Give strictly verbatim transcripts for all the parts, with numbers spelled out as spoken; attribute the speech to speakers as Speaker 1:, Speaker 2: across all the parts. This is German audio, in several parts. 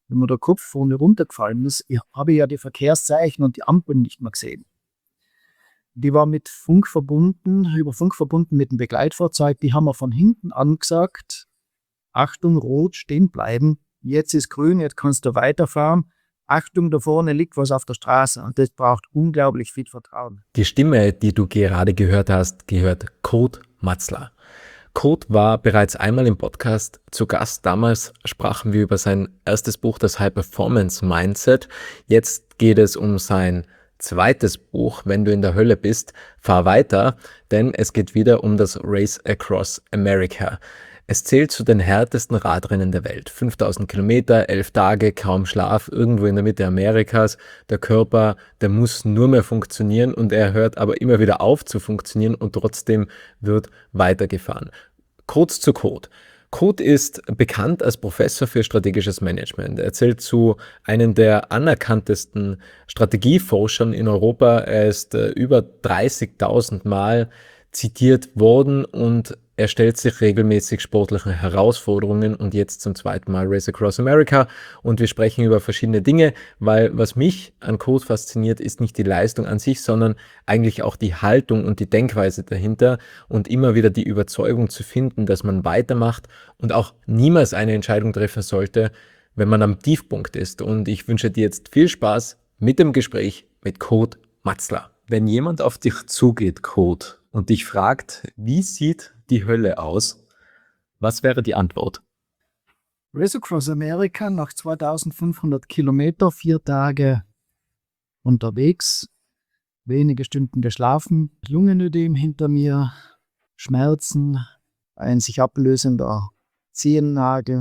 Speaker 1: wenn mir der Kopf vorne runtergefallen ist, ich habe ja die Verkehrszeichen und die Ampeln nicht mehr gesehen. Die war mit Funk verbunden, über Funk verbunden mit dem Begleitfahrzeug. Die haben wir von hinten angesagt, Achtung, rot, stehen bleiben. Jetzt ist grün, jetzt kannst du weiterfahren. Achtung, da vorne liegt was auf der Straße. Und das braucht unglaublich viel Vertrauen.
Speaker 2: Die Stimme, die du gerade gehört hast, gehört Kurt Matzler. Kurt war bereits einmal im Podcast zu Gast. Damals sprachen wir über sein erstes Buch, das High Performance Mindset. Jetzt geht es um sein zweites Buch, Wenn du in der Hölle bist, fahr weiter, denn es geht wieder um das Race Across America. Es zählt zu den härtesten Radrennen der Welt. fünftausend Kilometer, elf Tage, kaum Schlaf, irgendwo in der Mitte Amerikas. Der Körper, der muss nur mehr funktionieren und er hört aber immer wieder auf zu funktionieren und trotzdem wird weitergefahren. Kurz zu Kurt. Kurt ist bekannt als Professor für strategisches Management. Er zählt zu einem der anerkanntesten Strategieforschern in Europa. Er ist äh, über dreißigtausend Mal zitiert worden und er stellt sich regelmäßig sportlichen Herausforderungen und jetzt zum zweiten Mal Race Across America und wir sprechen über verschiedene Dinge, weil was mich an Kurt fasziniert, ist nicht die Leistung an sich, sondern eigentlich auch die Haltung und die Denkweise dahinter und immer wieder die Überzeugung zu finden, dass man weitermacht und auch niemals eine Entscheidung treffen sollte, wenn man am Tiefpunkt ist. Und ich wünsche dir jetzt viel Spaß mit dem Gespräch mit Kurt Matzler. Wenn jemand auf dich zugeht, Kurt, und dich fragt, wie sieht die Hölle aus? Was wäre die Antwort?
Speaker 1: Race Across America nach zweitausendfünfhundert Kilometer, vier Tage unterwegs, wenige Stunden geschlafen, Lungenödem hinter mir, Schmerzen, ein sich ablösender Zehennagel,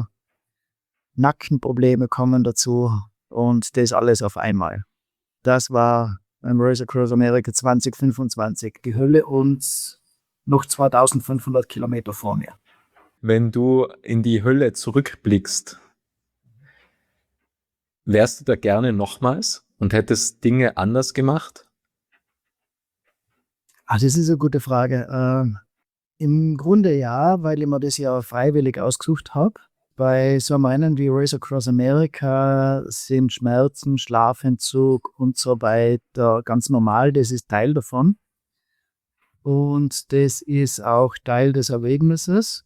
Speaker 1: Nackenprobleme kommen dazu und das alles auf einmal. Das war ein Race Across America zwanzig fünfundzwanzig, die Hölle und noch zweitausendfünfhundert Kilometer vor mir.
Speaker 2: Wenn du in die Hölle zurückblickst, wärst du da gerne nochmals und hättest Dinge anders gemacht?
Speaker 1: Ah, das ist eine gute Frage. Ähm, Im Grunde ja, weil ich mir das ja freiwillig ausgesucht habe. Bei so einem wie Race Across America sind Schmerzen, Schlafentzug und so weiter ganz normal. Das ist Teil davon. Und das ist auch Teil des Erlebnisses.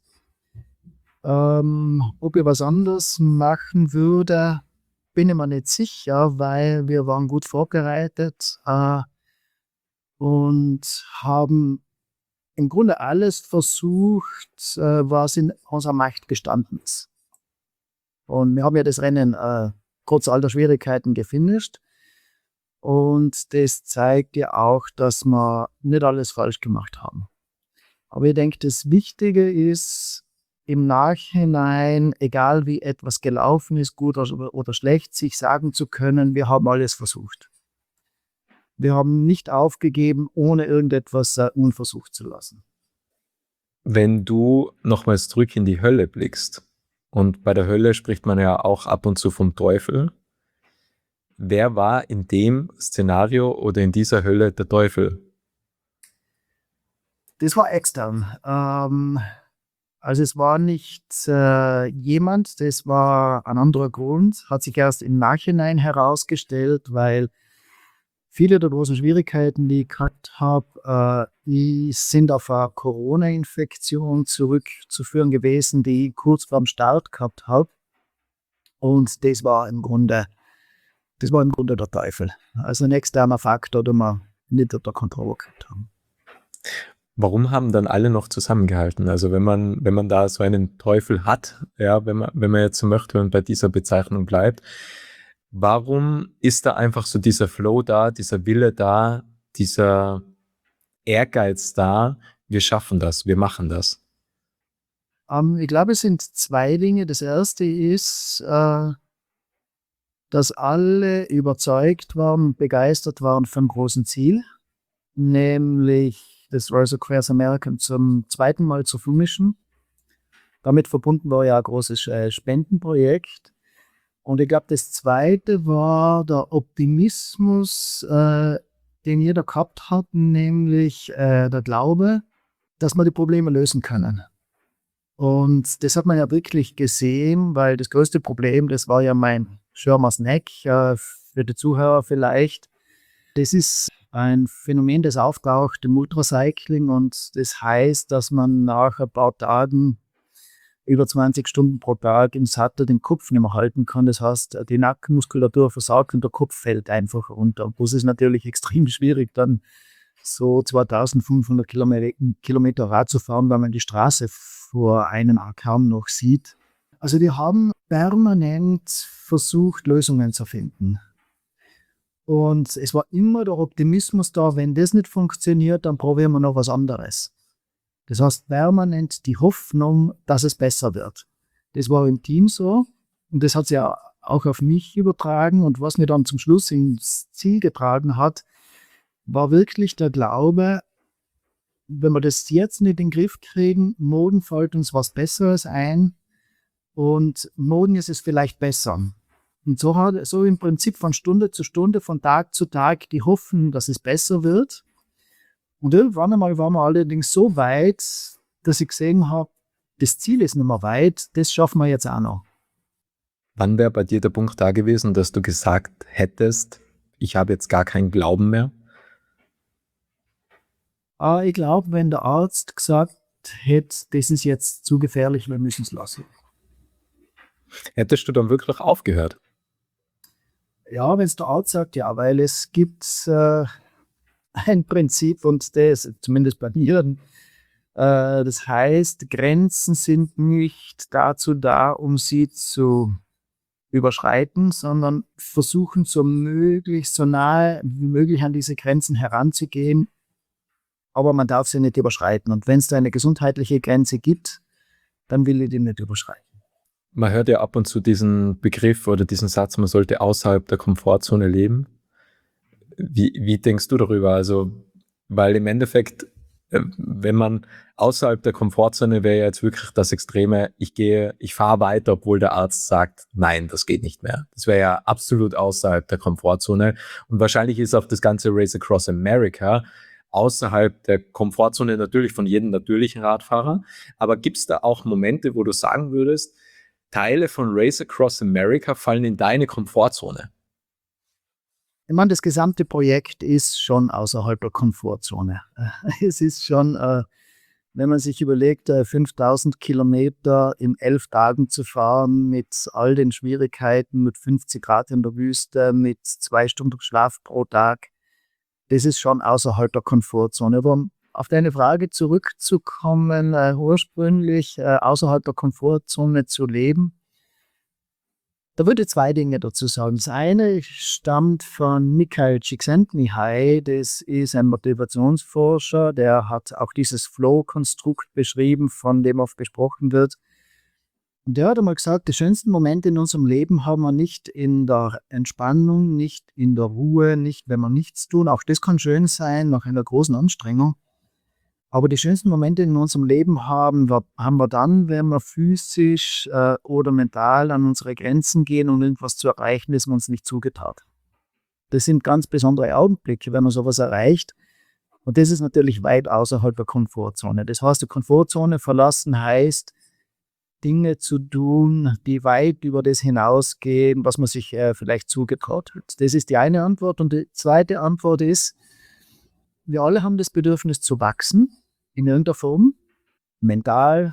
Speaker 1: Ähm, ob ich was anderes machen würde, bin ich mir nicht sicher, weil wir waren gut vorbereitet äh, und haben im Grunde alles versucht, äh, was in unserer Macht gestanden ist. Und wir haben ja das Rennen äh, trotz all der Schwierigkeiten gefinisht. Und das zeigt ja auch, dass wir nicht alles falsch gemacht haben. Aber ich denke, das Wichtige ist, im Nachhinein, egal wie etwas gelaufen ist, gut oder, oder schlecht, sich sagen zu können, wir haben alles versucht. Wir haben nicht aufgegeben, ohne irgendetwas uh, unversucht zu lassen.
Speaker 2: Wenn du nochmals zurück in die Hölle blickst, und bei der Hölle spricht man ja auch ab und zu vom Teufel, wer war in dem Szenario oder in dieser Hölle der Teufel?
Speaker 1: Das war extern. Ähm, also es war nicht äh, jemand, das war ein anderer Grund, hat sich erst im Nachhinein herausgestellt, weil viele der großen Schwierigkeiten, die ich gehabt habe, äh, die sind auf eine Corona-Infektion zurückzuführen gewesen, die ich kurz vor dem Start gehabt habe. Und das war im Grunde, das war im Grunde der Teufel. Also ein externer Faktor, den wir nicht unter Kontrolle gehabt haben.
Speaker 2: Warum haben dann alle noch zusammengehalten? Also wenn man, wenn man da so einen Teufel hat, ja, wenn man, wenn man jetzt so möchte und bei dieser Bezeichnung bleibt, warum ist da einfach so dieser Flow da, dieser Wille da, dieser Ehrgeiz da, wir schaffen das, wir machen das?
Speaker 1: Um, ich glaube, es sind zwei Dinge. Das erste ist, äh, dass alle überzeugt waren, begeistert waren vom großen Ziel, nämlich das Race Across America zum zweiten Mal zu vermischen. Damit verbunden war ja ein großes äh, Spendenprojekt. Und ich glaube, das zweite war der Optimismus, äh, den jeder gehabt hat, nämlich äh, der Glaube, dass wir die Probleme lösen können. Und das hat man ja wirklich gesehen, weil das größte Problem, das war ja mein Schirmer Snack äh, für die Zuhörer vielleicht. Das ist ein Phänomen, das auftaucht im Ultracycling und das heißt, dass man nach ein paar Tagen über zwanzig Stunden pro Tag im Sattel den Kopf nicht mehr halten kann. Das heißt, die Nackenmuskulatur versagt und der Kopf fällt einfach runter. Und das ist natürlich extrem schwierig, dann so zweitausendfünfhundert Kilometer, Kilometer Rad zu fahren, weil man die Straße vor einem kaum noch sieht. Also die haben permanent versucht, Lösungen zu finden. Und es war immer der Optimismus da, wenn das nicht funktioniert, dann probieren wir noch was anderes. Das heißt permanent die Hoffnung, dass es besser wird. Das war im Team so und das hat sich ja auch auf mich übertragen. Und was mir dann zum Schluss ins Ziel getragen hat, war wirklich der Glaube, wenn wir das jetzt nicht in den Griff kriegen, morgen fällt uns was Besseres ein und morgen ist es vielleicht besser. Und so hat so im Prinzip von Stunde zu Stunde, von Tag zu Tag die Hoffnung, dass es besser wird. Und irgendwann einmal waren wir allerdings so weit, dass ich gesehen habe, das Ziel ist nicht mehr weit, das schaffen wir jetzt auch noch.
Speaker 2: Wann wäre bei dir der Punkt da gewesen, dass du gesagt hättest, ich habe jetzt gar keinen Glauben mehr?
Speaker 1: Aber ich glaube, wenn der Arzt gesagt hätte, das ist jetzt zu gefährlich, wir müssen es lassen.
Speaker 2: Hättest du dann wirklich aufgehört?
Speaker 1: Ja, wenn es der Arzt sagt, ja, weil es gibt äh, ein Prinzip und das, zumindest bei mir, äh, das heißt, Grenzen sind nicht dazu da, um sie zu überschreiten, sondern versuchen so möglichst so nahe wie möglich an diese Grenzen heranzugehen, aber man darf sie nicht überschreiten. Und wenn es da eine gesundheitliche Grenze gibt, dann will ich die nicht überschreiten.
Speaker 2: Man hört ja ab und zu diesen Begriff oder diesen Satz, man sollte außerhalb der Komfortzone leben. Wie, wie denkst du darüber? Also, weil im Endeffekt, äh, wenn man außerhalb der Komfortzone wäre ja jetzt wirklich das Extreme, ich gehe, ich fahre weiter, obwohl der Arzt sagt, nein, das geht nicht mehr. Das wäre ja absolut außerhalb der Komfortzone. Und wahrscheinlich ist auch das ganze Race Across America außerhalb der Komfortzone natürlich von jedem natürlichen Radfahrer. Aber gibt es da auch Momente, wo du sagen würdest, Teile von Race Across America fallen in deine Komfortzone?
Speaker 1: Ich meine, das gesamte Projekt ist schon außerhalb der Komfortzone. Es ist schon, äh, wenn man sich überlegt, äh, fünftausend Kilometer in elf Tagen zu fahren, mit all den Schwierigkeiten, mit fünfzig Grad in der Wüste, mit zwei Stunden Schlaf pro Tag, das ist schon außerhalb der Komfortzone. Aber um auf deine Frage zurückzukommen, äh, ursprünglich äh, außerhalb der Komfortzone zu leben, da würde ich zwei Dinge dazu sagen. Das eine stammt von Mikhail Csikszentmihalyi, das ist ein Motivationsforscher, der hat auch dieses Flow-Konstrukt beschrieben, von dem oft gesprochen wird. Und der hat einmal gesagt, die schönsten Momente in unserem Leben haben wir nicht in der Entspannung, nicht in der Ruhe, nicht, wenn wir nichts tun. Auch das kann schön sein, nach einer großen Anstrengung. Aber die schönsten Momente in unserem Leben haben wir, haben wir dann, wenn wir physisch äh, oder mental an unsere Grenzen gehen, um irgendwas zu erreichen, das wir uns nicht zugetraut. Das sind ganz besondere Augenblicke, wenn man sowas erreicht. Und das ist natürlich weit außerhalb der Komfortzone. Das heißt, die Komfortzone verlassen heißt, Dinge zu tun, die weit über das hinausgehen, was man sich äh, vielleicht zugetraut hat. Das ist die eine Antwort. Und die zweite Antwort ist, wir alle haben das Bedürfnis zu wachsen, in irgendeiner Form, mental,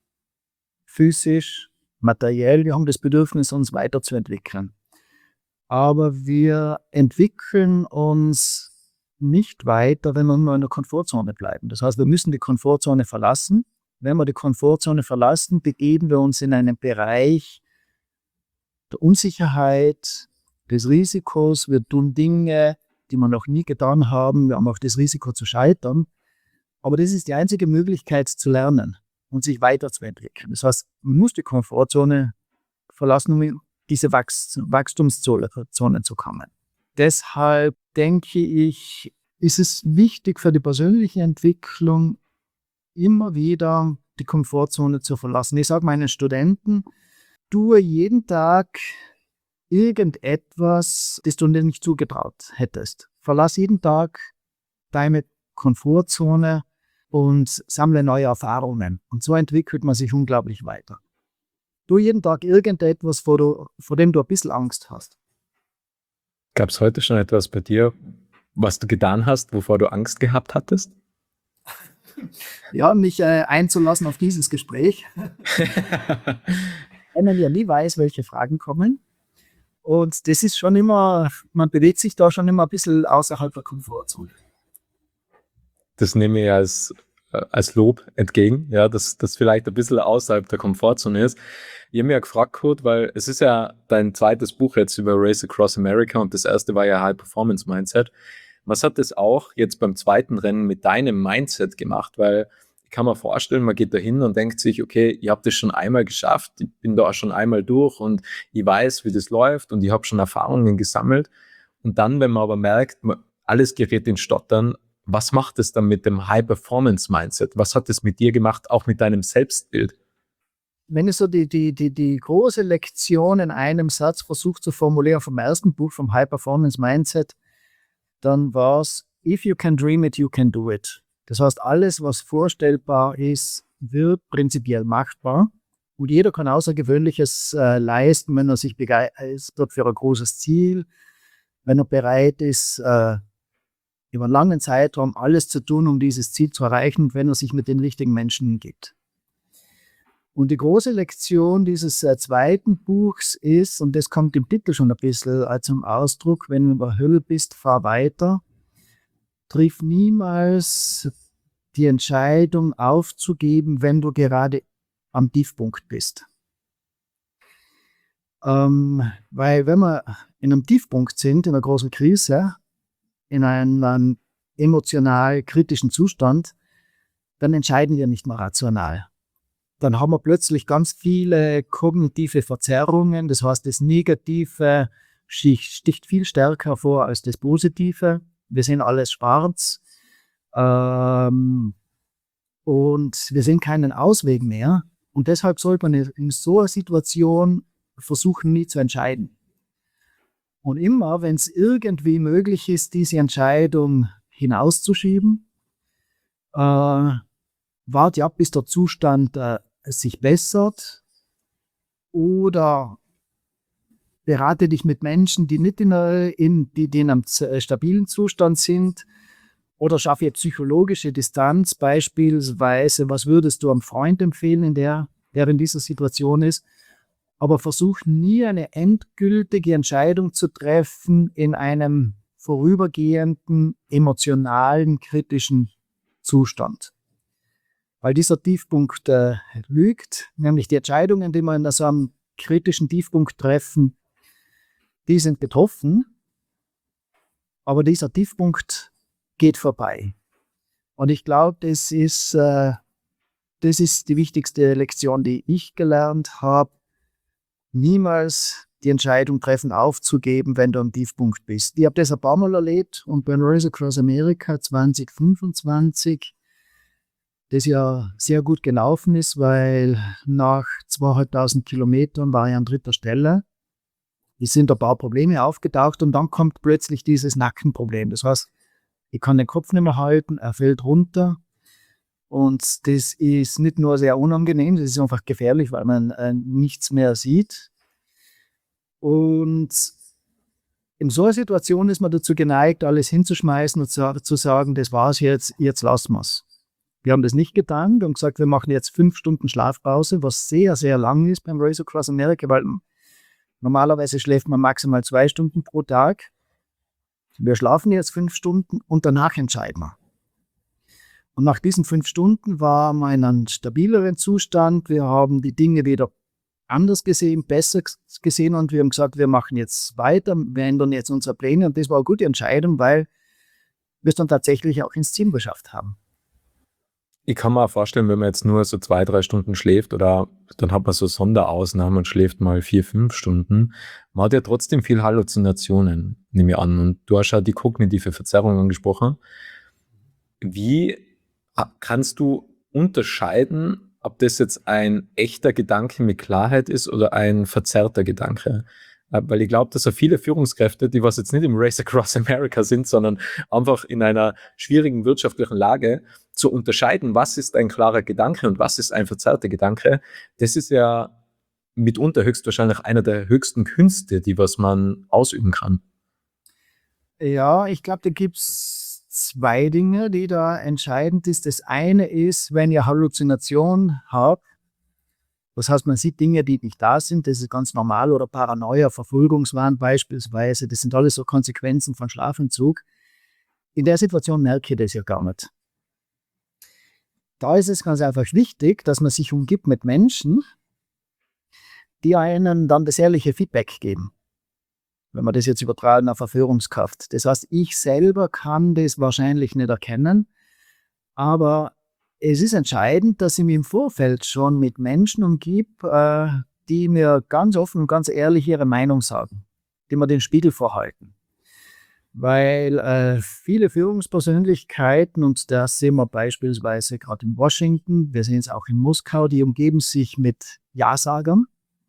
Speaker 1: physisch, materiell. Wir haben das Bedürfnis, uns weiterzuentwickeln. Aber wir entwickeln uns nicht weiter, wenn wir nur in der Komfortzone bleiben. Das heißt, wir müssen die Komfortzone verlassen. Wenn wir die Komfortzone verlassen, begeben wir uns in einen Bereich der Unsicherheit, des Risikos. Wir tun Dinge, die wir noch nie getan haben. Wir haben auch das Risiko zu scheitern. Aber das ist die einzige Möglichkeit zu lernen und sich weiterzuentwickeln. Das heißt, man muss die Komfortzone verlassen, um in diese Wachs- Wachstumszone zu kommen. Deshalb denke ich, ist es wichtig für die persönliche Entwicklung, immer wieder die Komfortzone zu verlassen. Ich sage meinen Studenten, tue jeden Tag irgendetwas, das du dir nicht zugetraut hättest. Verlass jeden Tag deine Komfortzone und sammle neue Erfahrungen. Und so entwickelt man sich unglaublich weiter. tu jeden Tag irgendetwas, vor, du, vor dem du ein bisschen Angst hast.
Speaker 2: Gab es heute schon etwas bei dir, was du getan hast, wovor du Angst gehabt hattest?
Speaker 1: Ja, mich äh, einzulassen auf dieses Gespräch. Wenn man ja nie weiß, welche Fragen kommen. Und das ist schon immer, man bewegt sich da schon immer ein bisschen außerhalb der Komfortzone.
Speaker 2: Das nehme ich als, äh, als Lob entgegen, ja, dass das vielleicht ein bisschen außerhalb der Komfortzone ist. Ich habe mich ja gefragt, Kurt, weil es ist ja dein zweites Buch jetzt über Race Across America und das erste war ja High Performance Mindset. Was hat das auch jetzt beim zweiten Rennen mit deinem Mindset gemacht? Weil ich kann mir vorstellen, man geht da hin und denkt sich, okay, ich habe das schon einmal geschafft, ich bin da auch schon einmal durch und ich weiß, wie das läuft und ich habe schon Erfahrungen gesammelt. Und dann, wenn man aber merkt, man, alles gerät in Stottern, was macht es dann mit dem High-Performance-Mindset? Was hat es mit dir gemacht, auch mit deinem Selbstbild?
Speaker 1: Wenn ich so die, die, die, die große Lektion in einem Satz versuche zu formulieren vom ersten Buch, vom High Performance Mindset, dann war es, if you can dream it, you can do it. Das heißt, alles, was vorstellbar ist, wird prinzipiell machbar. Und jeder kann Außergewöhnliches äh, leisten, wenn er sich begeistert für ein großes Ziel, wenn er bereit ist, äh, über einen langen Zeitraum alles zu tun, um dieses Ziel zu erreichen, wenn er sich mit den richtigen Menschen gibt. Und die große Lektion dieses äh, zweiten Buchs ist, und das kommt im Titel schon ein bisschen äh, zum Ausdruck, wenn du in der Hölle bist, fahr weiter. Triff niemals die Entscheidung aufzugeben, wenn du gerade am Tiefpunkt bist. Ähm, weil wenn wir in einem Tiefpunkt sind, in einer großen Krise, in einem, einem emotional kritischen Zustand, dann entscheiden wir nicht mehr rational. Dann haben wir plötzlich ganz viele kognitive Verzerrungen. Das heißt, das Negative sticht viel stärker hervor als das Positive. Wir sehen alles schwarz. Ähm, und wir sehen keinen Ausweg mehr. Und deshalb sollte man in so einer Situation versuchen, nie zu entscheiden. Und immer, wenn es irgendwie möglich ist, diese Entscheidung hinauszuschieben, äh, warte ab, bis der Zustand äh, sich bessert, oder berate dich mit Menschen, die nicht in, in, die, die in einem stabilen Zustand sind, oder schaffe psychologische Distanz, beispielsweise, was würdest du einem Freund empfehlen, in der, der in dieser Situation ist, aber versuch nie eine endgültige Entscheidung zu treffen in einem vorübergehenden, emotionalen, kritischen Zustand. Weil dieser Tiefpunkt äh, lügt, nämlich die Entscheidungen, die wir in so einem kritischen Tiefpunkt treffen, die sind getroffen, aber dieser Tiefpunkt geht vorbei. Und ich glaube, das ist, äh, das ist die wichtigste Lektion, die ich gelernt habe. Niemals die Entscheidung treffen, aufzugeben, wenn du am Tiefpunkt bist. Ich habe das ein paar Mal erlebt und bei Race Across America zwanzig fünfundzwanzig, das ja sehr gut gelaufen ist, weil nach zweitausendfünfhundert Kilometern war ich an dritter Stelle. Es sind ein paar Probleme aufgetaucht und dann kommt plötzlich dieses Nackenproblem. Das heißt, ich kann den Kopf nicht mehr halten, er fällt runter. Und das ist nicht nur sehr unangenehm, das ist einfach gefährlich, weil man äh, nichts mehr sieht. Und in so einer Situation ist man dazu geneigt, alles hinzuschmeißen und zu, zu sagen, das war's jetzt, jetzt lassen wir's. Wir haben das nicht getan, wir haben gesagt, wir machen jetzt fünf Stunden Schlafpause, was sehr, sehr lang ist beim Race Across America, weil normalerweise schläft man maximal zwei Stunden pro Tag. Wir schlafen jetzt fünf Stunden und danach entscheiden wir. Und nach diesen fünf Stunden war man in einem stabileren Zustand. Wir haben die Dinge wieder anders gesehen, besser gesehen und wir haben gesagt, wir machen jetzt weiter, wir ändern jetzt unsere Pläne und das war eine gute Entscheidung, weil wir es dann tatsächlich auch ins Ziel geschafft haben.
Speaker 2: Ich kann mir auch vorstellen, wenn man jetzt nur so zwei, drei Stunden schläft oder dann hat man so Sonderausnahmen und schläft mal vier, fünf Stunden, man hat ja trotzdem viel Halluzinationen, nehme ich an. Und du hast ja die kognitive Verzerrung angesprochen. Wie kannst du unterscheiden, ob das jetzt ein echter Gedanke mit Klarheit ist oder ein verzerrter Gedanke? Weil ich glaube, dass so viele Führungskräfte, die was jetzt nicht im Race Across America sind, sondern einfach in einer schwierigen wirtschaftlichen Lage, zu unterscheiden, was ist ein klarer Gedanke und was ist ein verzerrter Gedanke, das ist ja mitunter höchstwahrscheinlich einer der höchsten Künste, die was man ausüben kann.
Speaker 1: Ja, ich glaube, da gibt's zwei Dinge, die da entscheidend ist. Das eine ist, wenn ihr Halluzination habt, das heißt, man sieht Dinge, die nicht da sind, das ist ganz normal, oder Paranoia, Verfolgungswahn beispielsweise, das sind alles so Konsequenzen von Schlafentzug. In der Situation merke ich das ja gar nicht. Da ist es ganz einfach wichtig, dass man sich umgibt mit Menschen, die einen dann das ehrliche Feedback geben. Wenn man das jetzt übertragen auf Verführungskraft. Das heißt, ich selber kann das wahrscheinlich nicht erkennen, aber es ist entscheidend, dass ich mich im Vorfeld schon mit Menschen umgib, äh, die mir ganz offen und ganz ehrlich ihre Meinung sagen, die mir den Spiegel vorhalten. Weil äh, viele Führungspersönlichkeiten, und das sehen wir beispielsweise gerade in Washington, wir sehen es auch in Moskau, die umgeben sich mit Ja-Sagern.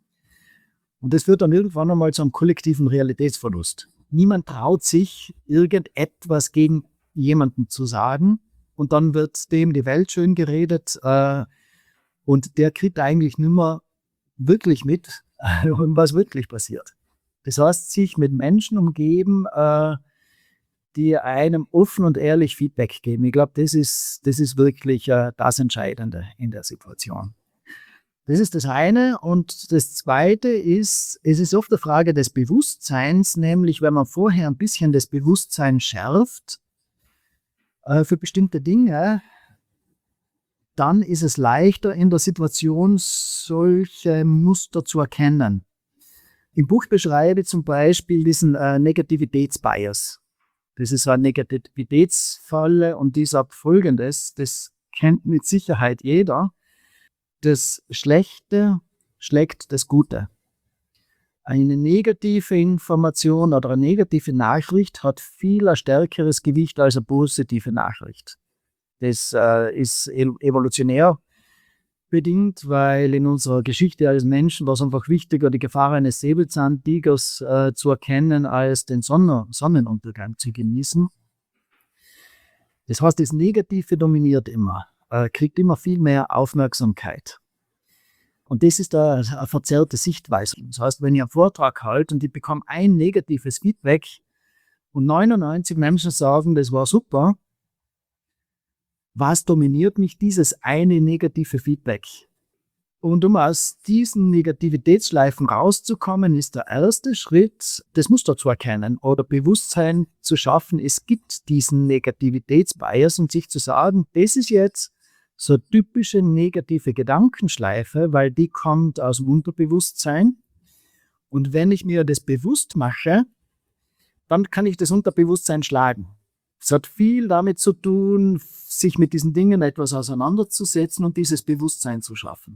Speaker 1: Und das führt dann irgendwann einmal zu einem kollektiven Realitätsverlust. Niemand traut sich, irgendetwas gegen jemanden zu sagen, und dann wird dem die Welt schön geredet, äh, und der kriegt eigentlich nicht mehr wirklich mit, was wirklich passiert. Das heißt, sich mit Menschen umgeben, äh, die einem offen und ehrlich Feedback geben. Ich glaube, das ist, das ist wirklich äh, das Entscheidende in der Situation. Das ist das eine. Und das zweite ist, es ist oft eine Frage des Bewusstseins, nämlich wenn man vorher ein bisschen das Bewusstsein schärft äh, für bestimmte Dinge, dann ist es leichter in der Situation solche Muster zu erkennen. Im Buch beschreibe ich zum Beispiel diesen äh, Negativitätsbias. Das ist eine Negativitätsfalle, und die sagt Folgendes, das kennt mit Sicherheit jeder: Das Schlechte schlägt das Gute. Eine negative Information oder eine negative Nachricht hat viel ein stärkeres Gewicht als eine positive Nachricht. Das äh, ist evolutionär bedingt, weil in unserer Geschichte als Menschen war es einfach wichtiger, die Gefahr eines Säbelzahntigers äh, zu erkennen, als den Sonne Sonnenuntergang zu genießen. Das heißt, das Negative dominiert immer, äh, kriegt immer viel mehr Aufmerksamkeit. Und das ist eine, eine verzerrte Sichtweise. Das heißt, wenn ich einen Vortrag halte und ich bekomme ein negatives Feedback und neunundneunzig Menschen sagen, das war super, was dominiert mich? Dieses eine negative Feedback. Und um aus diesen Negativitätsschleifen rauszukommen, ist der erste Schritt, das Muster zu erkennen oder Bewusstsein zu schaffen, es gibt diesen Negativitätsbias, und sich zu sagen, das ist jetzt so eine typische negative Gedankenschleife, weil die kommt aus dem Unterbewusstsein. Und wenn ich mir das bewusst mache, dann kann ich das Unterbewusstsein schlagen. Es hat viel damit zu tun, sich mit diesen Dingen etwas auseinanderzusetzen und dieses Bewusstsein zu schaffen.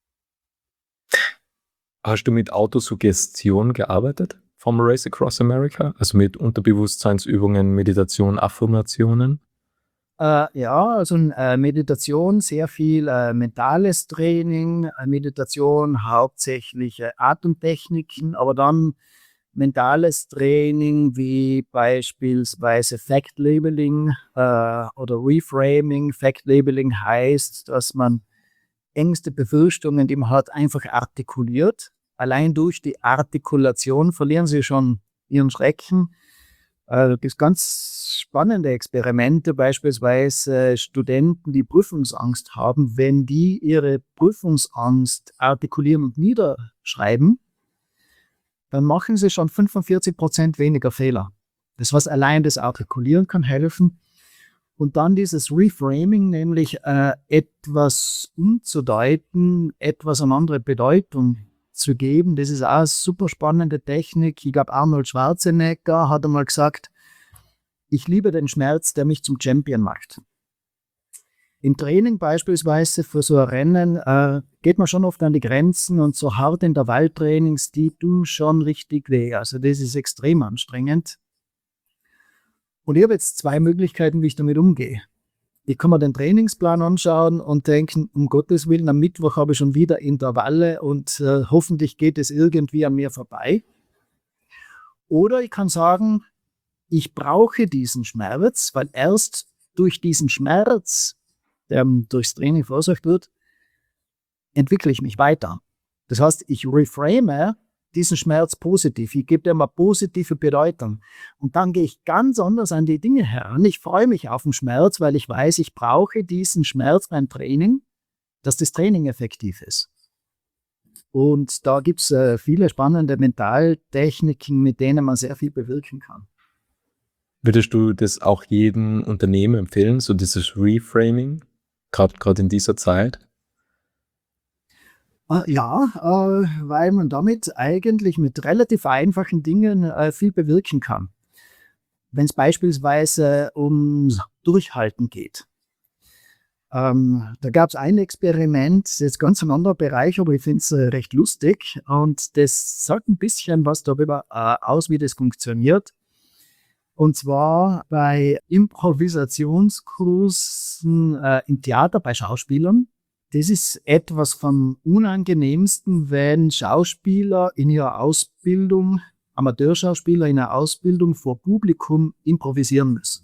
Speaker 2: Hast du mit Autosuggestion gearbeitet vom Race Across America? Also mit Unterbewusstseinsübungen, Meditation, Affirmationen?
Speaker 1: Äh, ja, also äh, Meditation, sehr viel äh, mentales Training, äh, Meditation hauptsächlich äh, Atemtechniken, aber dann mentales Training wie beispielsweise Fact Labeling äh, oder Reframing. Fact Labeling heißt, dass man Ängste, Befürchtungen, die man hat, einfach artikuliert. Allein durch die Artikulation verlieren sie schon ihren Schrecken. Äh, es gibt ganz spannende Experimente, beispielsweise Studenten, die Prüfungsangst haben, wenn die ihre Prüfungsangst artikulieren und niederschreiben, dann machen sie schon fünfundvierzig Prozent weniger Fehler. Das, was allein das Artikulieren kann helfen. Und dann dieses Reframing, nämlich äh, etwas umzudeuten, etwas eine andere Bedeutung zu geben. Das ist auch eine super spannende Technik. Ich glaube, Arnold Schwarzenegger hat einmal gesagt, ich liebe den Schmerz, der mich zum Champion macht. Im Training beispielsweise für so ein Rennen äh, geht man schon oft an die Grenzen, und so hart Intervalltrainings, die tun schon richtig weh. Also das ist extrem anstrengend. Und ich habe jetzt zwei Möglichkeiten, wie ich damit umgehe. Ich kann mir den Trainingsplan anschauen und denken, um Gottes Willen, am Mittwoch habe ich schon wieder Intervalle und äh, hoffentlich geht es irgendwie an mir vorbei. Oder ich kann sagen, ich brauche diesen Schmerz, weil erst durch diesen Schmerz, der durchs Training verursacht wird, entwickle ich mich weiter. Das heißt, ich reframe diesen Schmerz positiv. Ich gebe dem eine positive Bedeutung. Und dann gehe ich ganz anders an die Dinge heran. Ich freue mich auf den Schmerz, weil ich weiß, ich brauche diesen Schmerz beim Training, dass das Training effektiv ist. Und da gibt es äh, viele spannende Mentaltechniken, mit denen man sehr viel bewirken kann.
Speaker 2: Würdest du das auch jedem Unternehmen empfehlen, so dieses Reframing, gerade in dieser Zeit?
Speaker 1: Äh, ja, äh, weil man damit eigentlich mit relativ einfachen Dingen äh, viel bewirken kann. Wenn es beispielsweise ums Durchhalten geht. Ähm, da gab es ein Experiment, das ist jetzt ganz ein anderer Bereich, aber ich finde es äh, recht lustig und das sagt ein bisschen was darüber äh, aus, wie das funktioniert. Und zwar bei Improvisationskursen äh, im Theater bei Schauspielern. Das ist etwas vom Unangenehmsten, wenn Schauspieler in ihrer Ausbildung, Amateurschauspieler in der Ausbildung vor Publikum improvisieren müssen.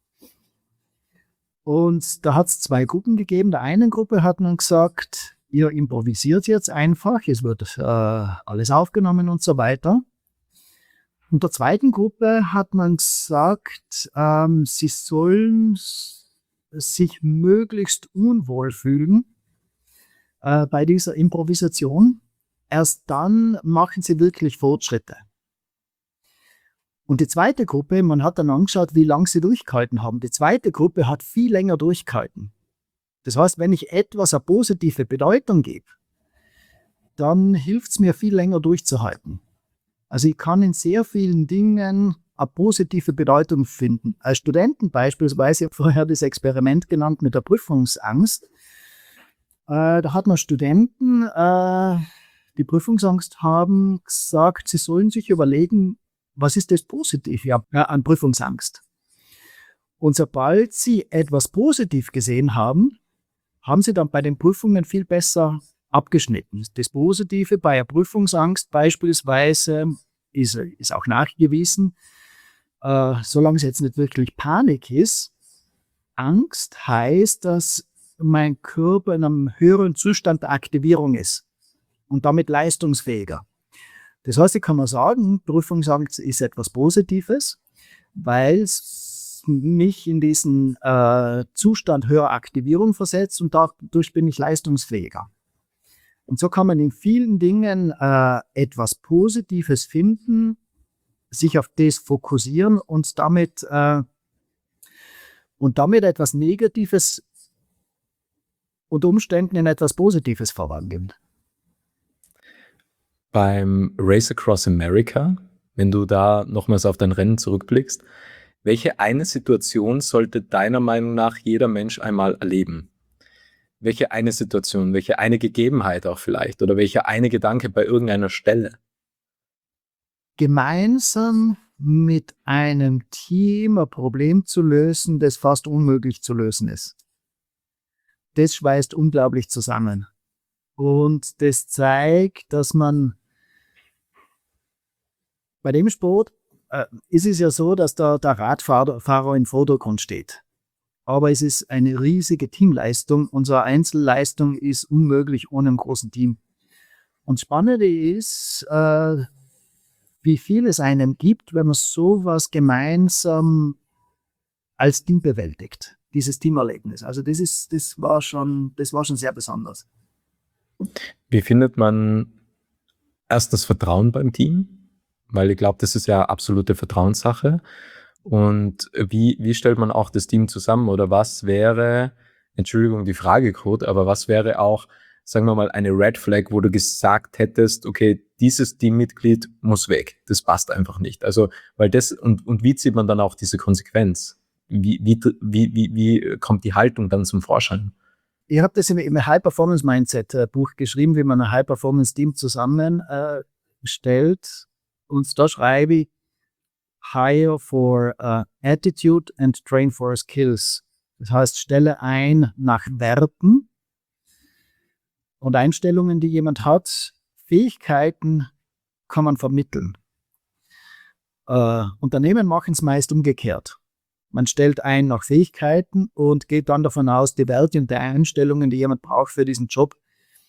Speaker 1: Und da hat es zwei Gruppen gegeben. Der einen Gruppe hat man gesagt, ihr improvisiert jetzt einfach, es wird äh, alles aufgenommen und so weiter. Und der zweiten Gruppe hat man gesagt, ähm, sie sollen sich möglichst unwohl fühlen äh, bei dieser Improvisation. Erst dann machen sie wirklich Fortschritte. Und die zweite Gruppe, man hat dann angeschaut, wie lange sie durchgehalten haben. Die zweite Gruppe hat viel länger durchgehalten. Das heißt, wenn ich etwas eine positive Bedeutung gebe, dann hilft es mir viel länger durchzuhalten. Also ich kann in sehr vielen Dingen eine positive Bedeutung finden. Als Studenten beispielsweise, ich habe vorher das Experiment genannt mit der Prüfungsangst. Äh, da hat man Studenten, äh, die Prüfungsangst haben, gesagt, sie sollen sich überlegen, was ist das Positive an Prüfungsangst? Und sobald sie etwas positiv gesehen haben, haben sie dann bei den Prüfungen viel besser abgeschnitten. Das Positive bei der Prüfungsangst beispielsweise ist, ist auch nachgewiesen, äh, solange es jetzt nicht wirklich Panik ist. Angst heißt, dass mein Körper in einem höheren Zustand der Aktivierung ist und damit leistungsfähiger. Das heißt, ich kann mal sagen, Prüfungsangst ist etwas Positives, weil es mich in diesen äh, Zustand höherer Aktivierung versetzt und dadurch bin ich leistungsfähiger. Und so kann man in vielen Dingen äh, etwas Positives finden, sich auf das fokussieren und damit, äh, und damit etwas Negatives unter Umständen in etwas Positives verwandeln.
Speaker 2: Beim Race Across America, wenn du da nochmals auf dein Rennen zurückblickst, welche eine Situation sollte deiner Meinung nach jeder Mensch einmal erleben? Welche eine Situation, welche eine Gegebenheit auch vielleicht oder welcher eine Gedanke bei irgendeiner Stelle?
Speaker 1: Gemeinsam mit einem Team ein Problem zu lösen, das fast unmöglich zu lösen ist. Das schweißt unglaublich zusammen. Und das zeigt, dass man bei dem Sport äh, ist es ja so, dass da der Radfahrer Fahrer im Vordergrund steht. Aber es ist eine riesige Teamleistung. Unsere Einzelleistung ist unmöglich ohne ein großes Team. Und Spannende ist, äh, wie viel es einem gibt, wenn man sowas gemeinsam als Team bewältigt. Dieses Teamerlebnis. Also das ist, das war schon, das war schon sehr besonders.
Speaker 2: Wie findet man erst das Vertrauen beim Team? Weil ich glaube, das ist ja absolute Vertrauenssache. Und wie, wie stellt man auch das Team zusammen? Oder was wäre, Entschuldigung, die Fragecode, aber was wäre auch, sagen wir mal, eine Red Flag, wo du gesagt hättest, okay, dieses Teammitglied muss weg. Das passt einfach nicht. Also, weil das, und, und wie zieht man dann auch diese Konsequenz? Wie, wie, wie, wie, wie kommt die Haltung dann zum Vorschein?
Speaker 1: Ich habe das im, im High-Performance-Mindset-Buch geschrieben, wie man ein High-Performance-Team zusammenstellt. Äh, und da schreibe ich, hire for uh, attitude and train for skills. Das heißt, stelle ein nach Werten und Einstellungen, die jemand hat. Fähigkeiten kann man vermitteln. Uh, Unternehmen machen es meist umgekehrt. Man stellt ein nach Fähigkeiten und geht dann davon aus, die Werte und die Einstellungen, die jemand braucht für diesen Job,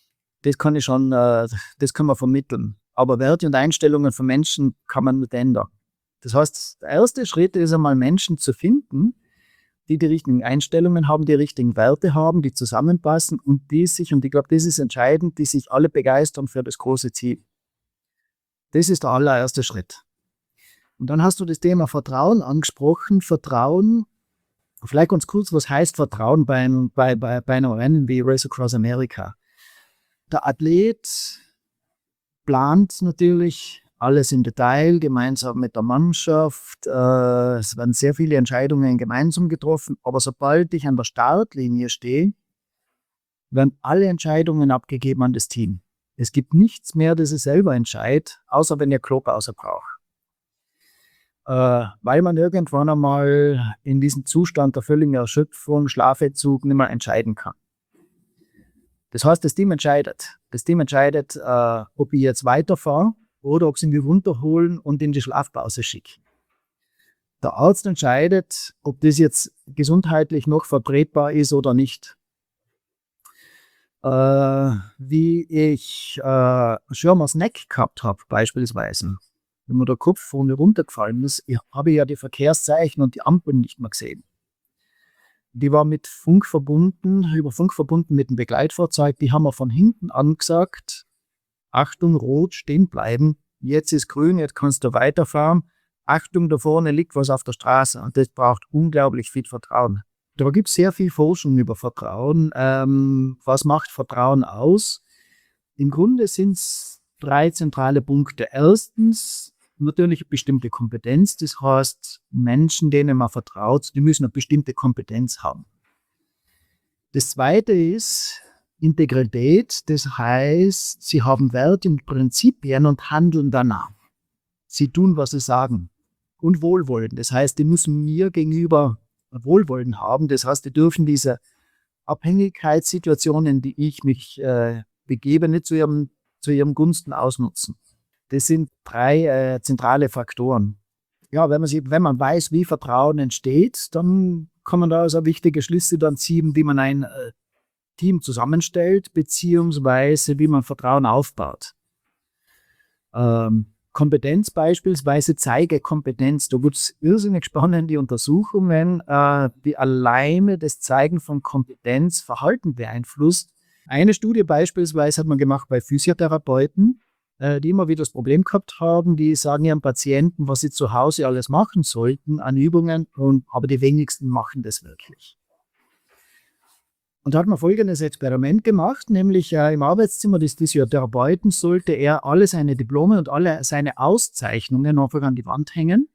Speaker 1: das kann ich schon, äh, das kann man vermitteln. Aber Werte und Einstellungen von Menschen kann man nicht ändern. Das heißt, der erste Schritt ist einmal, Menschen zu finden, die die richtigen Einstellungen haben, die richtigen Werte haben, die zusammenpassen und die sich, und ich glaube, das ist entscheidend, die sich alle begeistern für das große Ziel. Das ist der allererste Schritt. Und dann hast du das Thema Vertrauen angesprochen. Vertrauen, vielleicht ganz kurz, was heißt Vertrauen bei einem, bei, bei, bei einem Rennen wie Race Across America? Der Athlet plant natürlich alles im Detail, gemeinsam mit der Mannschaft. Äh, es werden sehr viele Entscheidungen gemeinsam getroffen, aber sobald ich an der Startlinie stehe, werden alle Entscheidungen abgegeben an das Team. Es gibt nichts mehr, das ich selber entscheide, außer wenn ihr Klopause braucht. Äh, weil man irgendwann einmal in diesem Zustand der völligen Erschöpfung, Schlafentzug nicht mehr entscheiden kann. Das heißt, das Team entscheidet. Das Team entscheidet, äh, ob ich jetzt weiterfahre oder ob sie mich runterholen und in die Schlafpause schicke. Der Arzt entscheidet, ob das jetzt gesundheitlich noch vertretbar ist oder nicht. Äh, wie ich äh, Schirmers Neck gehabt habe, beispielsweise, wenn mir der Kopf vorne runtergefallen ist, habe ich ja die Verkehrszeichen und die Ampeln nicht mehr gesehen. Die war mit Funk verbunden, über Funk verbunden mit dem Begleitfahrzeug. Die haben wir von hinten angesagt, Achtung, rot, stehen bleiben. Jetzt ist grün, jetzt kannst du weiterfahren. Achtung, da vorne liegt was auf der Straße. Und das braucht unglaublich viel Vertrauen. Da gibt es sehr viel Forschung über Vertrauen. Ähm, was macht Vertrauen aus? Im Grunde sind es drei zentrale Punkte. Erstens, natürlich eine bestimmte Kompetenz. Das heißt, Menschen, denen man vertraut, die müssen eine bestimmte Kompetenz haben. Das zweite ist Integrität. Das heißt, sie haben Werte und Prinzipien und handeln danach. Sie tun, was sie sagen. Und Wohlwollen. Das heißt, die müssen mir gegenüber Wohlwollen haben. Das heißt, die dürfen diese Abhängigkeitssituationen, die ich mich äh, begebe, nicht zu ihrem, zu ihrem Gunsten ausnutzen. Das sind drei äh, zentrale Faktoren. Ja, wenn man, sich, wenn man weiß, wie Vertrauen entsteht, dann kann man da also wichtige Schlüsse dann ziehen, wie man ein äh, Team zusammenstellt, beziehungsweise wie man Vertrauen aufbaut. Ähm, Kompetenz beispielsweise, zeige Kompetenz. Da gibt es irrsinnig spannende Untersuchungen, äh, die alleine das Zeigen von Kompetenz Verhalten beeinflusst. Eine Studie beispielsweise hat man gemacht bei Physiotherapeuten, äh, die immer wieder das Problem gehabt haben, die sagen ihren Patienten, was sie zu Hause alles machen sollten an Übungen, und, aber die wenigsten machen das wirklich. Und da hat man folgendes Experiment gemacht, nämlich äh, im Arbeitszimmer des Physiotherapeuten sollte er alle seine Diplome und alle seine Auszeichnungen einfach an die Wand hängen.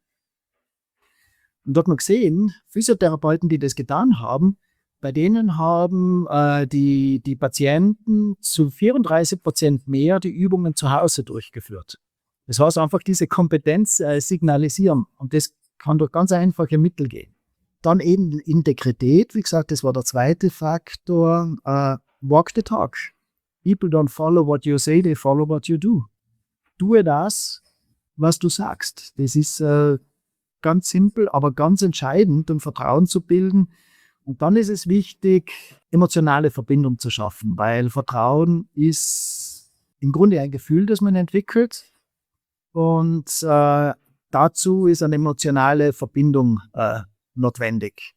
Speaker 1: Und dort hat man gesehen, Physiotherapeuten, die das getan haben, bei denen haben äh, die, die Patienten zu vierunddreißig Prozent mehr die Übungen zu Hause durchgeführt. Das heißt einfach diese Kompetenz äh, signalisieren, und das kann durch ganz einfache Mittel gehen. Dann eben Integrität, wie gesagt, das war der zweite Faktor. Uh, walk the talk. People don't follow what you say, they follow what you do. Tue das, was du sagst. Das ist uh, ganz simpel, aber ganz entscheidend, um Vertrauen zu bilden. Und dann ist es wichtig, emotionale Verbindung zu schaffen, weil Vertrauen ist im Grunde ein Gefühl, das man entwickelt. Und uh, dazu ist eine emotionale Verbindung uh, notwendig.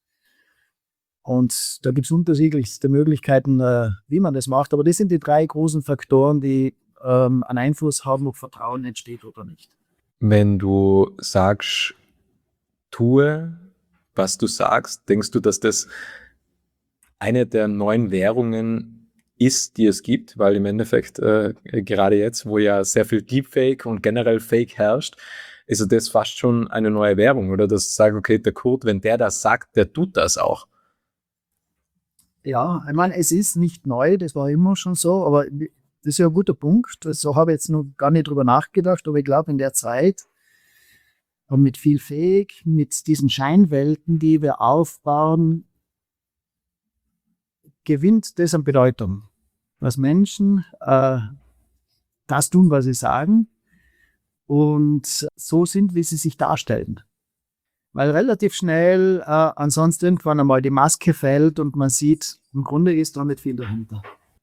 Speaker 1: Und da gibt es unterschiedlichste Möglichkeiten, äh, wie man das macht. Aber das sind die drei großen Faktoren, die ähm, einen Einfluss haben, ob Vertrauen entsteht oder nicht.
Speaker 2: Wenn du sagst, tue, was du sagst, denkst du, dass das eine der neuen Währungen ist, die es gibt? Weil im Endeffekt, äh, gerade jetzt, wo ja sehr viel Deepfake und generell Fake herrscht, ist das fast schon eine neue Währung, oder? Dass du sagst, okay, der Kurt, wenn der das sagt, der tut das auch.
Speaker 1: Ja, ich meine, es ist nicht neu, das war immer schon so, aber das ist ja ein guter Punkt. So habe ich jetzt noch gar nicht drüber nachgedacht, aber ich glaube, in der Zeit, mit viel Fake, mit diesen Scheinwelten, die wir aufbauen, gewinnt das an Bedeutung. Dass Menschen äh, das tun, was sie sagen, und so sind, wie sie sich darstellen. Weil relativ schnell äh, ansonsten irgendwann einmal die Maske fällt und man sieht, im Grunde ist da nicht viel dahinter.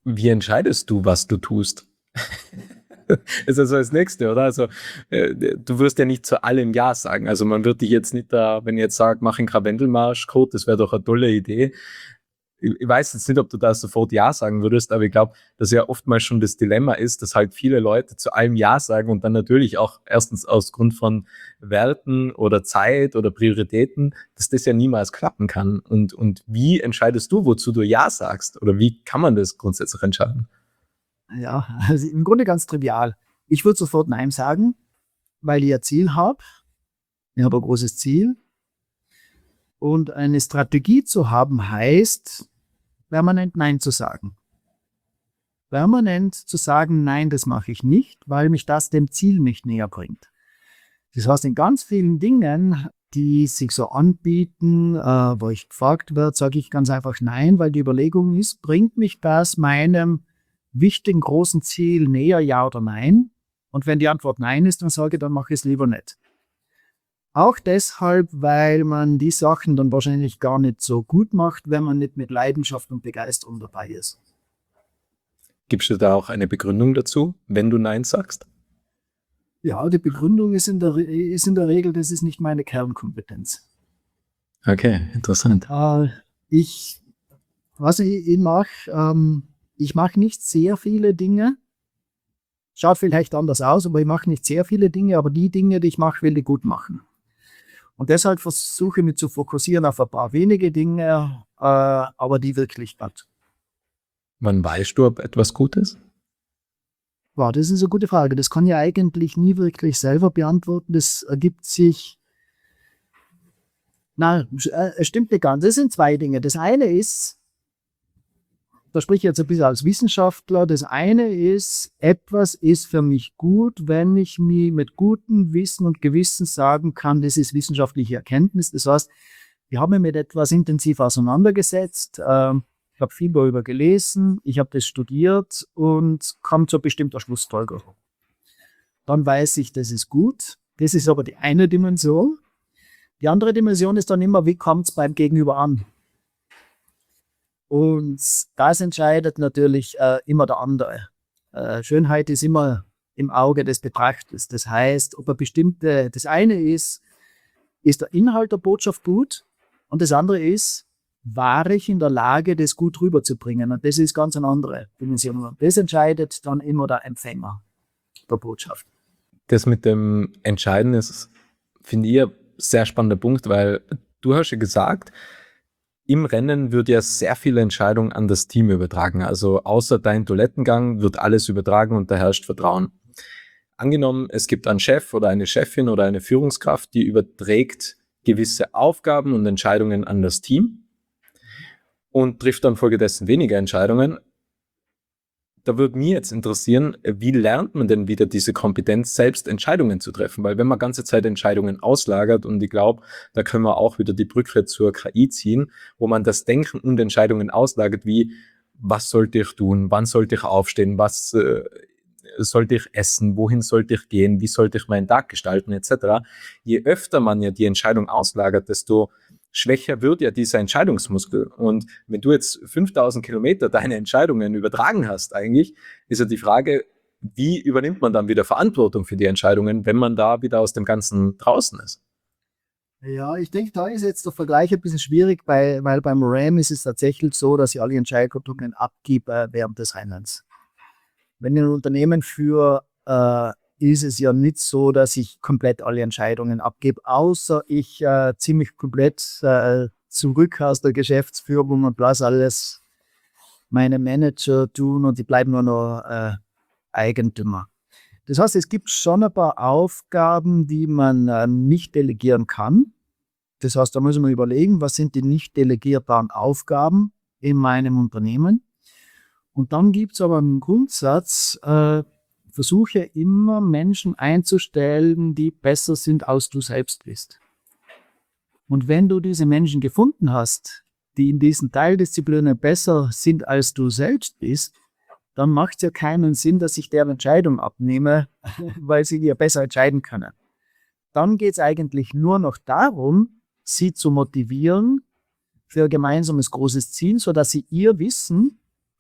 Speaker 2: Wie entscheidest du, was du tust? Ist also das Nächste, oder? Also, äh, du wirst ja nicht zu allem Ja sagen. Also, man wird dich jetzt nicht da, wenn ich jetzt sage, mach einen Karwendelmarsch, Code, das wäre doch eine tolle Idee. Ich, ich weiß jetzt nicht, ob du da sofort Ja sagen würdest, aber ich glaube, dass ja oftmals schon das Dilemma ist, dass halt viele Leute zu allem Ja sagen und dann natürlich auch erstens aus Grund von Werten oder Zeit oder Prioritäten, dass das ja niemals klappen kann. Und, und wie entscheidest du, wozu du Ja sagst? Oder wie kann man das grundsätzlich entscheiden?
Speaker 1: Ja, also im Grunde ganz trivial. Ich würde sofort Nein sagen, weil ich ein Ziel habe. Ich habe ein großes Ziel. Und eine Strategie zu haben heißt, permanent Nein zu sagen. Permanent zu sagen, nein, das mache ich nicht, weil mich das dem Ziel nicht näher bringt. Das heißt, in ganz vielen Dingen, die sich so anbieten, äh, wo ich gefragt werde, sage ich ganz einfach nein, weil die Überlegung ist, bringt mich das meinem wichtigen großen Ziel näher, ja oder nein? Und wenn die Antwort nein ist, dann sage ich, dann mache ich es lieber nicht. Auch deshalb, weil man die Sachen dann wahrscheinlich gar nicht so gut macht, wenn man nicht mit Leidenschaft und Begeisterung dabei ist.
Speaker 2: Gibst du da auch eine Begründung dazu, wenn du Nein sagst?
Speaker 1: Ja, die Begründung ist in der, ist in der Regel, das ist nicht meine Kernkompetenz.
Speaker 2: Okay, interessant.
Speaker 1: Äh, ich, was ich, ich mache, ähm, ich mache nicht sehr viele Dinge. Schaut vielleicht anders aus, aber ich mache nicht sehr viele Dinge, aber die Dinge, die ich mache, will ich gut machen. Und deshalb versuche ich mich zu fokussieren auf ein paar wenige Dinge, äh, aber die wirklich gut.
Speaker 2: Wann weißt du, ob etwas gut ist?
Speaker 1: Wow, das ist eine gute Frage. Das kann ich eigentlich nie wirklich selber beantworten. Das ergibt sich. Nein, es stimmt nicht ganz. Das sind zwei Dinge. Das eine ist, da spreche ich jetzt ein bisschen als Wissenschaftler, das eine ist, etwas ist für mich gut, wenn ich mir mit gutem Wissen und Gewissen sagen kann, das ist wissenschaftliche Erkenntnis. Das heißt, ich habe mich mit etwas intensiv auseinandergesetzt, äh, ich habe viel darüber gelesen, ich habe das studiert und kam zu bestimmter Schlussfolgerung. Dann weiß ich, das ist gut. Das ist aber die eine Dimension. Die andere Dimension ist dann immer, wie kommt es beim Gegenüber an? Und das entscheidet natürlich äh, immer der andere. Äh, Schönheit ist immer im Auge des Betrachters. Das heißt, ob er bestimmte, das eine ist, ist der Inhalt der Botschaft gut? Und das andere ist, war ich in der Lage, das gut rüberzubringen? Und das ist ganz eine andere Dimension. Und das entscheidet dann immer der Empfänger der Botschaft.
Speaker 2: Das mit dem Entscheiden ist, finde ich, ein sehr spannender Punkt, weil du hast ja gesagt, im Rennen wird ja sehr viele Entscheidungen an das Team übertragen. Also außer dein Toilettengang wird alles übertragen und da herrscht Vertrauen. Angenommen, es gibt einen Chef oder eine Chefin oder eine Führungskraft, die überträgt gewisse Aufgaben und Entscheidungen an das Team und trifft dann folgedessen weniger Entscheidungen. Da würde mich jetzt interessieren, wie lernt man denn wieder diese Kompetenz, selbst Entscheidungen zu treffen? Weil wenn man ganze Zeit Entscheidungen auslagert, und ich glaube, da können wir auch wieder die Brücke zur K I ziehen, wo man das Denken und Entscheidungen auslagert, wie, was sollte ich tun, wann sollte ich aufstehen, was äh, sollte ich essen, wohin sollte ich gehen, wie sollte ich meinen Tag gestalten, et cetera. Je öfter man ja die Entscheidung auslagert, desto schwächer wird ja dieser Entscheidungsmuskel. Und wenn du jetzt fünftausend Kilometer deine Entscheidungen übertragen hast eigentlich, ist ja die Frage, wie übernimmt man dann wieder Verantwortung für die Entscheidungen, wenn man da wieder aus dem Ganzen draußen ist?
Speaker 1: Ja, ich denke, da ist jetzt der Vergleich ein bisschen schwierig, weil, weil beim RAM ist es tatsächlich so, dass ich alle Entscheidungen abgebe während des Rennens. Wenn ich ein Unternehmen führe, äh, ist es ja nicht so, dass ich komplett alle Entscheidungen abgebe, außer ich äh, ziemlich komplett äh, zurück aus der Geschäftsführung und lasse alles meine Manager tun und die bleiben nur noch äh, Eigentümer. Das heißt, es gibt schon ein paar Aufgaben, die man äh, nicht delegieren kann. Das heißt, da muss man überlegen, was sind die nicht delegierbaren Aufgaben in meinem Unternehmen. Und dann gibt es aber einen Grundsatz, äh, versuche immer Menschen einzustellen, die besser sind, als du selbst bist. Und wenn du diese Menschen gefunden hast, die in diesen Teildisziplinen besser sind, als du selbst bist, dann macht es ja keinen Sinn, dass ich deren Entscheidung abnehme, weil sie ja besser entscheiden können. Dann geht es eigentlich nur noch darum, sie zu motivieren für ein gemeinsames großes Ziel, sodass sie ihr Wissen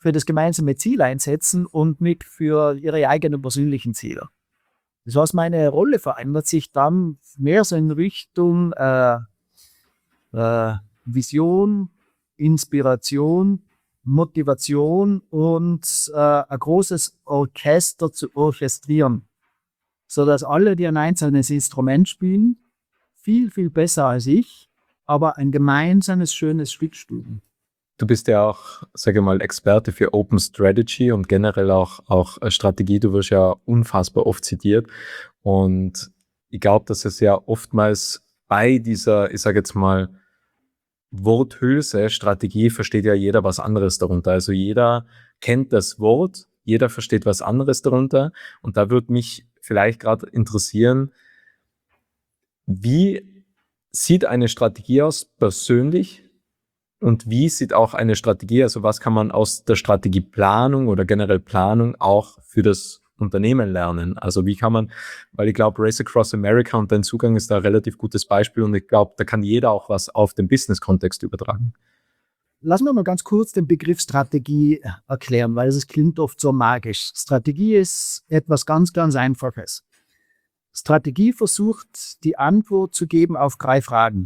Speaker 1: für das gemeinsame Ziel einsetzen und nicht für ihre eigenen persönlichen Ziele. Das heißt, meine Rolle verändert sich dann mehr so in Richtung äh, äh, Vision, Inspiration, Motivation und äh, ein großes Orchester zu orchestrieren, sodass alle, die ein einzelnes Instrument spielen, viel, viel besser als ich, aber ein gemeinsames, schönes Stück spielen.
Speaker 2: Du bist ja auch, sage ich mal, Experte für Open Strategy und generell auch, auch Strategie. Du wirst ja unfassbar oft zitiert. Und ich glaube, dass es ja oftmals bei dieser, ich sage jetzt mal, Worthülse, Strategie, versteht ja jeder was anderes darunter. Also jeder kennt das Wort, jeder versteht was anderes darunter. Und da würde mich vielleicht gerade interessieren, wie sieht eine Strategie aus persönlich? Und wie sieht auch eine Strategie, also was kann man aus der Strategieplanung oder generell Planung auch für das Unternehmen lernen? Also wie kann man, weil ich glaube, Race Across America und dein Zugang ist da ein relativ gutes Beispiel und ich glaube, da kann jeder auch was auf den Business-Kontext übertragen.
Speaker 1: Lassen wir mal ganz kurz den Begriff Strategie erklären, weil es klingt oft so magisch. Strategie ist etwas ganz, ganz Einfaches. Strategie versucht, die Antwort zu geben auf drei Fragen.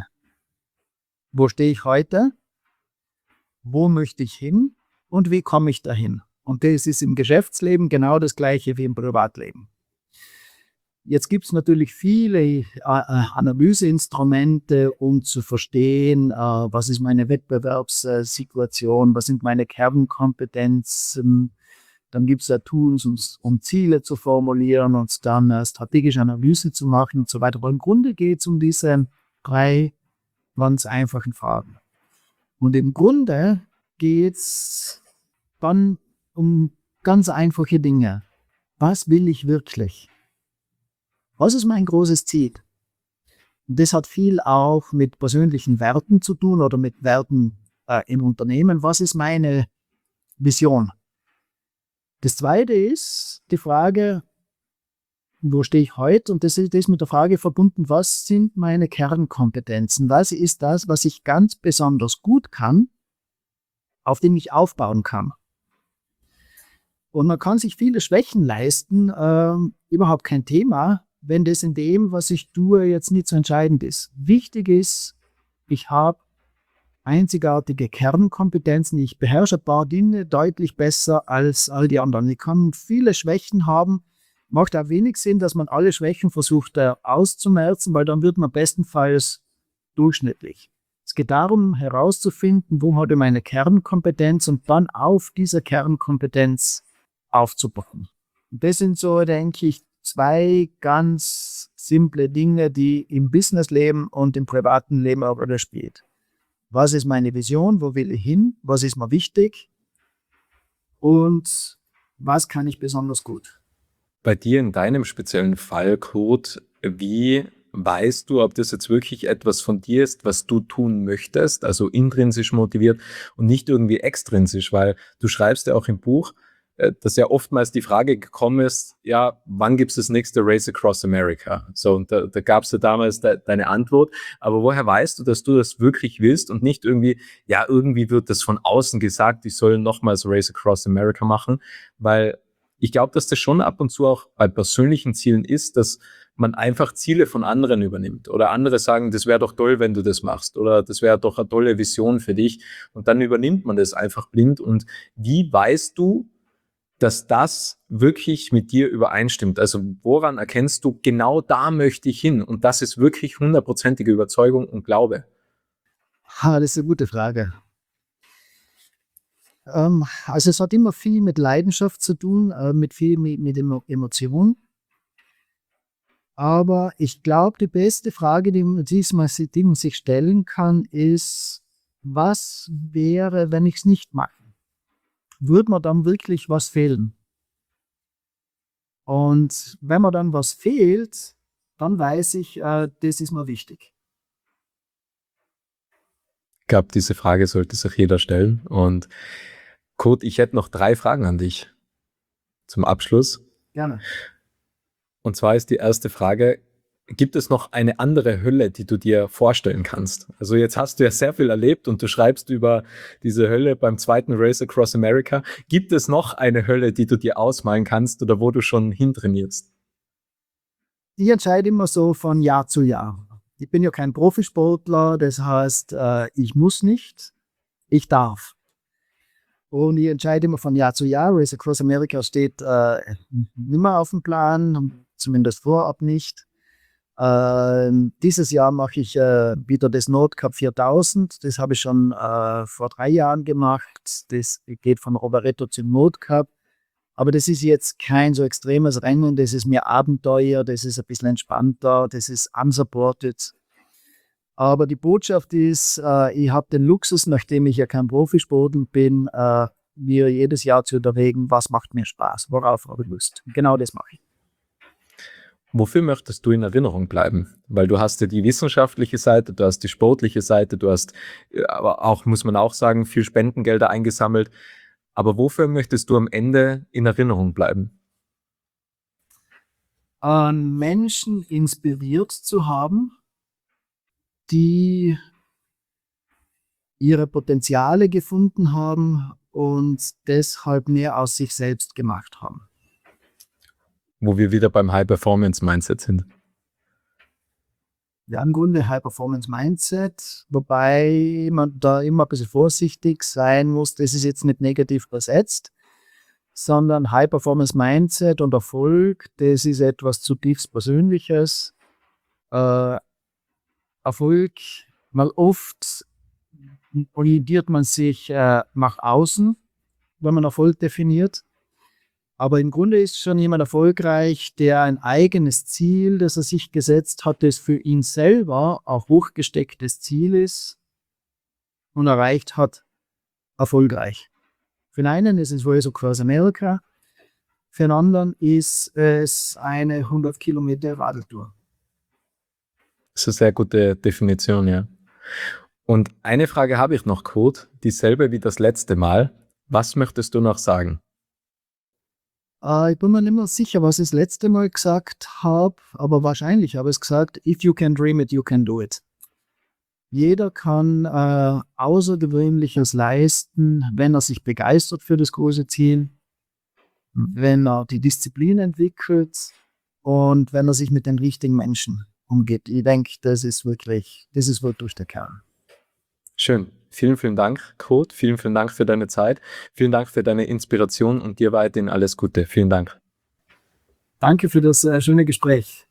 Speaker 1: Wo stehe ich heute? Wo möchte ich hin und wie komme ich dahin? Und das ist im Geschäftsleben genau das Gleiche wie im Privatleben. Jetzt gibt es natürlich viele äh, Analyseinstrumente, um zu verstehen, äh, was ist meine Wettbewerbssituation, was sind meine Kernkompetenzen. Dann gibt es ja Tools, um, um Ziele zu formulieren und dann äh, strategische Analyse zu machen und so weiter. Aber im Grunde geht es um diese drei ganz einfachen Fragen. Und im Grunde geht es dann um ganz einfache Dinge. Was will ich wirklich? Was ist mein großes Ziel? Und das hat viel auch mit persönlichen Werten zu tun oder mit Werten äh, im Unternehmen. Was ist meine Vision? Das Zweite ist die Frage, wo stehe ich heute? Und das ist, das ist mit der Frage verbunden, was sind meine Kernkompetenzen? Was ist das, was ich ganz besonders gut kann, auf dem ich aufbauen kann? Und man kann sich viele Schwächen leisten, äh, überhaupt kein Thema, wenn das in dem, was ich tue, jetzt nicht so entscheidend ist. Wichtig ist, ich habe einzigartige Kernkompetenzen. Ich beherrsche ein paar Dinge deutlich besser als all die anderen. Ich kann viele Schwächen haben. Macht auch wenig Sinn, dass man alle Schwächen versucht äh, auszumerzen, weil dann wird man bestenfalls durchschnittlich. Es geht darum, herauszufinden, wo habe ich meine Kernkompetenz und dann auf dieser Kernkompetenz aufzubauen. Und das sind so, denke ich, zwei ganz simple Dinge, die im Businessleben und im privaten Leben auch eine Rolle spielen. Was ist meine Vision? Wo will ich hin? Was ist mir wichtig? Und was kann ich besonders gut?
Speaker 2: Bei dir in deinem speziellen Fall, Kurt, wie weißt du, ob das jetzt wirklich etwas von dir ist, was du tun möchtest, also intrinsisch motiviert und nicht irgendwie extrinsisch, weil du schreibst ja auch im Buch, dass ja oftmals die Frage gekommen ist, ja, wann gibt es das nächste Race Across America? So, und da, da gab es ja damals de, deine Antwort, aber woher weißt du, dass du das wirklich willst und nicht irgendwie, ja, irgendwie wird das von außen gesagt, ich soll nochmals Race Across America machen, weil ich glaube, dass das schon ab und zu auch bei persönlichen Zielen ist, dass man einfach Ziele von anderen übernimmt oder andere sagen, das wäre doch toll, wenn du das machst oder das wäre doch eine tolle Vision für dich und dann übernimmt man das einfach blind. Und wie weißt du, dass das wirklich mit dir übereinstimmt? Also woran erkennst du, genau da möchte ich hin und das ist wirklich hundertprozentige Überzeugung und Glaube?
Speaker 1: Ha, das ist eine gute Frage. Ähm, also es hat immer viel mit Leidenschaft zu tun, äh, mit viel mit, mit Emo- Emotionen. Aber ich glaube, die beste Frage, die man, die man si- die man sich stellen kann, ist, was wäre, wenn ich es nicht mache? Würde mir dann wirklich was fehlen? Und wenn mir dann was fehlt, dann weiß ich, äh, das ist mir wichtig.
Speaker 2: Ich glaube, diese Frage sollte sich jeder stellen. Und Kurt, ich hätte noch drei Fragen an dich zum Abschluss.
Speaker 1: Gerne.
Speaker 2: Und zwar ist die erste Frage, Gibt es noch eine andere Hölle, die du dir vorstellen kannst? Also jetzt hast du ja sehr viel erlebt und du schreibst über diese Hölle beim zweiten Race Across America. Gibt es noch eine Hölle, die du dir ausmalen kannst oder wo du schon hintrainierst?
Speaker 1: Ich entscheide immer so von Jahr zu Jahr. Ich bin ja kein Profisportler, das heißt, äh, ich muss nicht, ich darf. Und ich entscheide immer von Jahr zu Jahr. Race Across America steht äh, nicht mehr auf dem Plan, zumindest vorab nicht. Ähm, dieses Jahr mache ich äh, wieder das Nordcup viertausend. Das habe ich schon äh, vor drei Jahren gemacht. Das geht von Rovereto zum Nordcup. Aber das ist jetzt kein so extremes Rennen. Das ist mehr Abenteuer. Das ist ein bisschen entspannter. Das ist unsupported. Aber die Botschaft ist, äh, ich habe den Luxus, nachdem ich ja kein Profisportler bin, äh, mir jedes Jahr zu überlegen, was macht mir Spaß, worauf habe ich Lust. Genau das mache ich.
Speaker 2: Wofür möchtest du in Erinnerung bleiben? Weil du hast ja die wissenschaftliche Seite, du hast die sportliche Seite, du hast äh, aber auch, muss man auch sagen, viel Spendengelder eingesammelt. Aber wofür möchtest du am Ende in Erinnerung bleiben?
Speaker 1: An Menschen inspiriert zu haben, die ihre Potenziale gefunden haben und deshalb mehr aus sich selbst gemacht haben.
Speaker 2: Wo wir wieder beim High-Performance-Mindset sind.
Speaker 1: Ja, im Grunde High-Performance-Mindset, wobei man da immer ein bisschen vorsichtig sein muss. Das ist jetzt nicht negativ übersetzt, sondern High-Performance-Mindset und Erfolg, das ist etwas zutiefst Persönliches. Äh, Erfolg, mal oft orientiert man sich äh, nach außen, wenn man Erfolg definiert. Aber im Grunde ist schon jemand erfolgreich, der ein eigenes Ziel, das er sich gesetzt hat, das für ihn selber auch hochgestecktes Ziel ist und erreicht hat, erfolgreich. Für den einen ist es Race Across America, für den anderen ist es eine hundert Kilometer Radeltour.
Speaker 2: Das ist eine sehr gute Definition, ja. Und eine Frage habe ich noch, Kurt, dieselbe wie das letzte Mal. Was möchtest du noch sagen?
Speaker 1: Äh, ich bin mir nicht mehr sicher, was ich das letzte Mal gesagt habe, aber wahrscheinlich habe ich es gesagt, if you can dream it, you can do it. Jeder kann äh, Außergewöhnliches leisten, wenn er sich begeistert für das große Ziel, wenn er die Disziplin entwickelt und wenn er sich mit den richtigen Menschen umgeht. Ich denke, das ist wirklich, das ist wirklich der Kern.
Speaker 2: Schön. Vielen, vielen Dank, Kurt. Vielen, vielen Dank für deine Zeit. Vielen Dank für deine Inspiration und dir weiterhin alles Gute. Vielen Dank.
Speaker 1: Danke für das äh, schöne Gespräch.